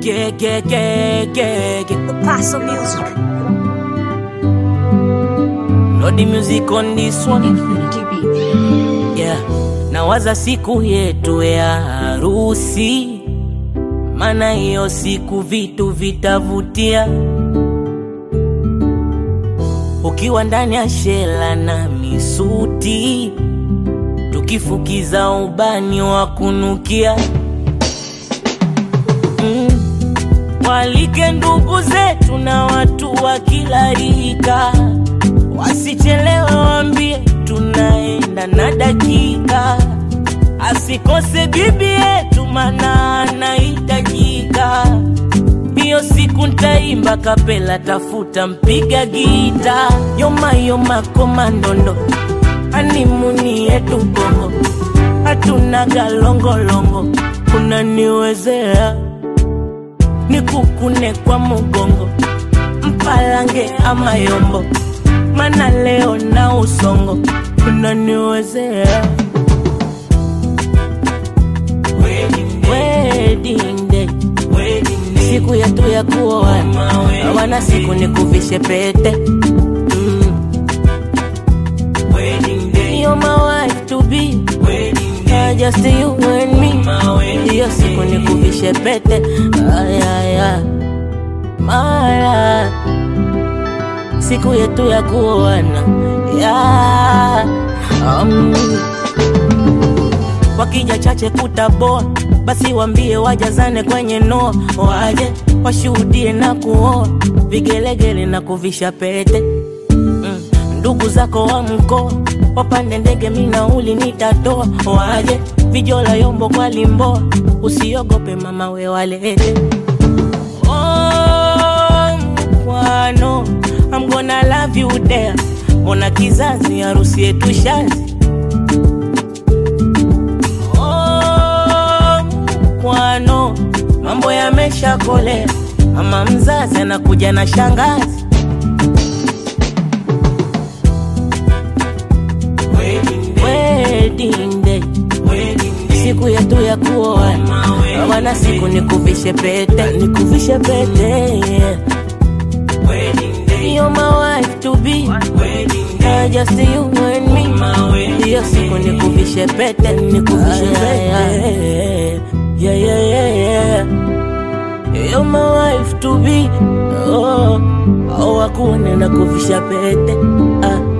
Paso music. Lodi music on this one. Infinity beats. Yeah. Nawaza siku yetu ya harusi, maana hiyo siku vitu vitavutia. Ukiwa ndani ya shela na misuti, tukifukiza ubani wa kunukia. Walike ndugu zetu na watu wa kila rika, wasichelewe waambie tunaenda na dakika. Asikose bibi yetu maana anahitajika. Hiyo siku nitaimba kapela, tafuta mpiga gita. Yoma komandondo, animuni yetu bongo, hatuna galongolongo. Unaniwezea nikukune kwa mugongo, mpalange ama yombo, mana leo na usongo. Unaniwezea wedding day, siku yetu ya kuoana, wana siku nikuvishe pete. You're my wife to be, just you and me. Hiyo siku nikuvishe pete. Mara siku yetu ya kuoana, wakija chache kutaboa, basi wambie wajazane kwenye noa. Waje washuhudie na kuoa, vigelegele na kuvisha pete. Ndugu zako wa mkoa wapande ndege, minauli nitatoa. Waje vijola yombo kwa limboa, usiogope mama we walete. Oh mkwano, I'm gonna love you there. Mbona kizazi harusi yetu shazi. Oh mkwano, mambo yamesha kolea, mama mzazi anakuja na shangazi. Wedding day, siku yetu ya kuoana, wana siku nikuvishe pete, nikuvishe pete, yeah. You're my wife to be, just you and me. Hiyo siku nikuvishe pete, nikuvishe pete, yeah. You're my wife to be, oh, wakuone na kuvisha pete,